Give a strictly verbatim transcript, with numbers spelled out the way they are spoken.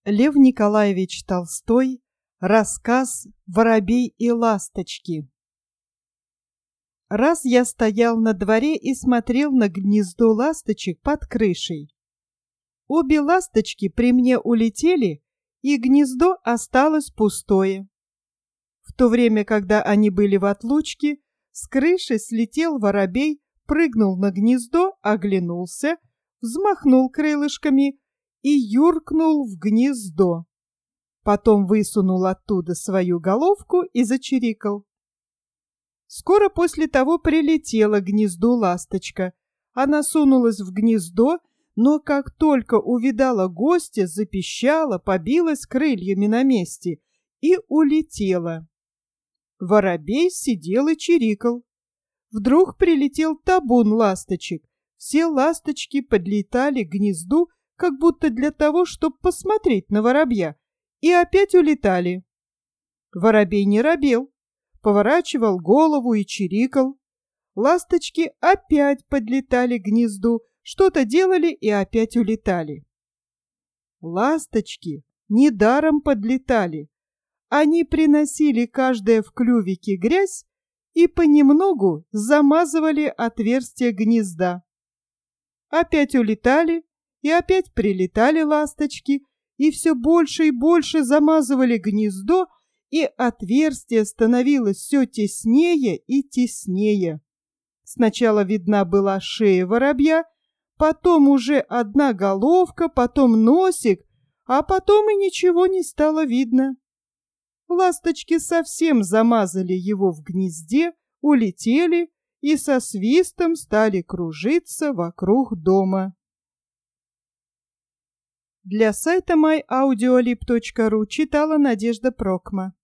Лев Николаевич Толстой. Рассказ «Воробей и ласточки». Раз я стоял на дворе и смотрел на гнездо ласточек под крышей. Обе ласточки при мне улетели, и гнездо осталось пустое. В то время, когда они были в отлучке, с крыши слетел воробей, прыгнул на гнездо, оглянулся, взмахнул крылышками и юркнул в гнездо. Потом высунул оттуда свою головку и зачирикал. Скоро после того прилетела к гнезду ласточка. Она сунулась в гнездо, но как только увидала гостя, запищала, побилась крыльями на месте и улетела. Воробей сидел и чирикал. Вдруг прилетел табун ласточек. Все ласточки подлетали к гнезду, как будто для того, чтобы посмотреть на воробья, и опять улетали. Воробей не робел, поворачивал голову и чирикал. Ласточки опять подлетали к гнезду, что-то делали и опять улетали. Ласточки недаром подлетали. Они приносили каждая в клювике грязь и понемногу замазывали отверстие гнезда. Опять улетали, и опять прилетали ласточки, и все больше и больше замазывали гнездо, и отверстие становилось все теснее и теснее. Сначала видна была шея воробья, потом уже одна головка, потом носик, а потом и ничего не стало видно. Ласточки совсем замазали его в гнезде, улетели и со свистом стали кружиться вокруг дома. Для сайта май аудиолиб точка ру читала Надежда Прокма.